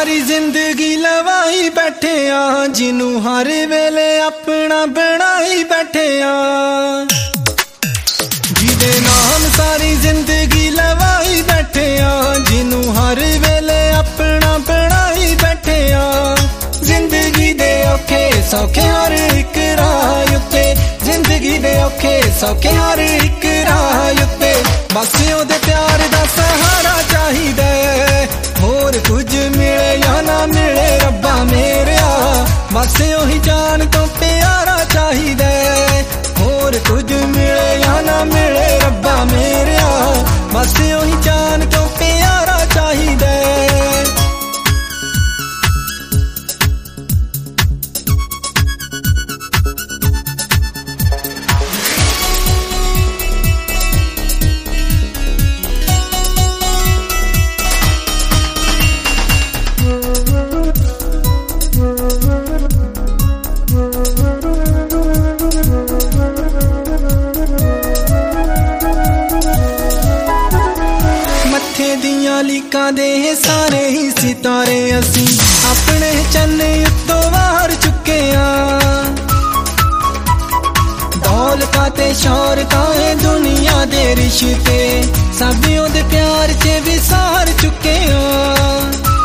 सारी जिंदगी लवाई बैठे आ, जिनू हर वेले अपना बनाई बैठे आ। जिदे नाम सारी जिंदगी लवाई बैठे आ, जिनू हर वेले अपना बनाई बैठे आ। जिंदगी दे औखे सौखे हर एक राह उत्ते, जिंदगी दे औखे सौखे हर एक राह उत्ते, बस ओदे प्यार दा सहारा चाहिदा है। होर कुछ मिले या ना मिले रब्बा मेरेया, बस ओही जान तो प्यारा चाहिदा है। होर कुछ मिले या ना मिले रब्बा मेरेया, बस ओही जान तो प्यारा चाहिदा है। लीकां दे सारे ही सितारे असी अपने चन्ने उत्तों वार चुके आ। दौलतां ते शौहरतां है दुनिया दे रिश्ते, सब ओदे प्यार च विसार चुके आ।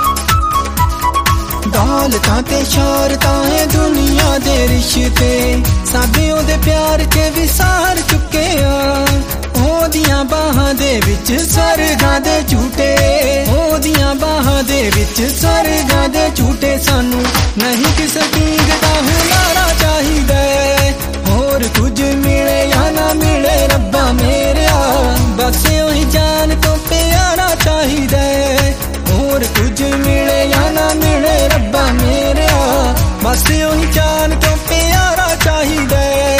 दौलतां ते शौहरतां है दुनिया दे रिश्ते, सब ओदे प्यार च विसार चुके आ। ओदियां बाहां दे विच स्वर्गां दे झूटे, ओदियां बाहां दे विच स्वर्गां दे झूटे, सानू नहीं किसे कींग दा हुलारा चाहिदा है। होर कुछ मिले या ना मिले रब्बा मेरेया, बस ओही जान तो प्यारा चाहिदा है। होर कुछ मिले या ना मिले रब्बा मेरेया, बस ओही जान तो प्यारा चाहिदा है।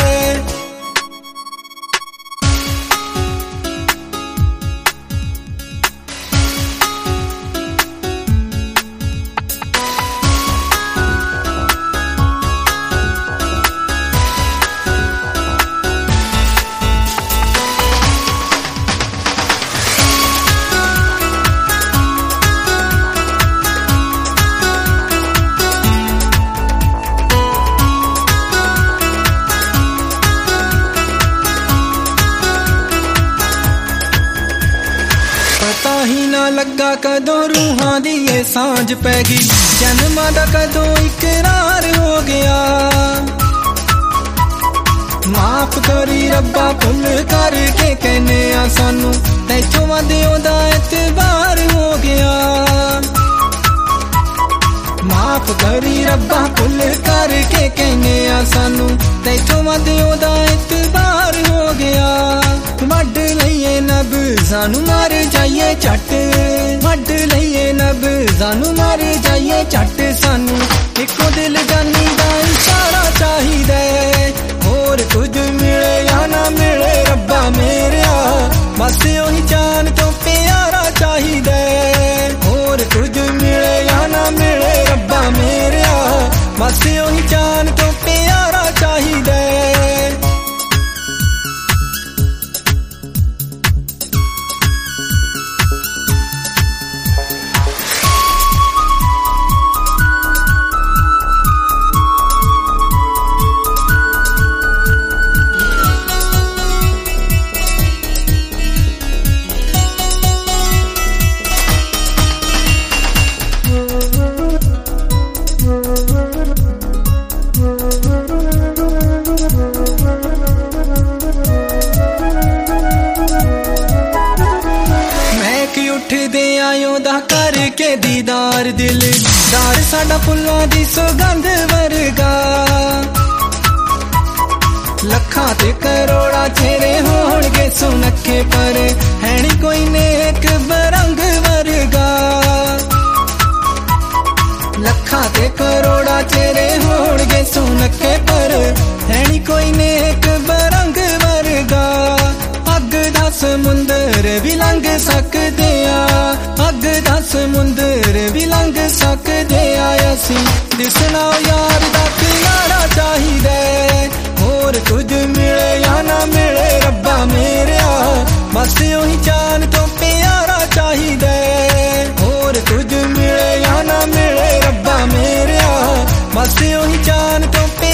पता ही ना लगा कदों रूहां दी ये सांझ पैगी, जन्मां दा कदों इकरार हो गया। माफ करी रब्बा भुल करके कहने आ सानू, तैथों वध ओदा एतबार हो गया। माफ करी रब्बा भुल करके कहने आ सानू, तैथों वध ओदा एतबार हो गया। वड लईए नब सानू मार जाइए झट, वड लईए नब सानू मार जाइए झट, सानू इको दिल जानी दा इशारा चाहिदा है। होर कुछ मिले या ना मिले रब्बा मेरेया, बस ओही जान तो प्यारा चाहिदा है। होर कुछ मिले या ना मिले रब्बा मेरेया, बस ओही जान तो प्यारा चाहिदा है। उठदे आयो दा करके दीदार, दिलदार साडा फुल्लां दी सुगंध वर्गा। लखां ते करोड़ा चेहरे होणगे सुनखे, पर है नी कोई नेक बरंग वर्गा। लखां ते करोड़ा चेहरे होणगे सुनखे, पर है नी कोई नेक बरंग वर्गा। अग दा समुंदर भी लंघ सकदे आ, अग दा समुंदर भी लंघ सकदे आ। असी दिसना यार दा किनारा चाहिदा है। होर कुछ मिले या ना मिले रब्बा मेरेया, बस ओही जान तो प्यारा चाहिदा है। होर कुछ मिले या ना मिले आसमान तो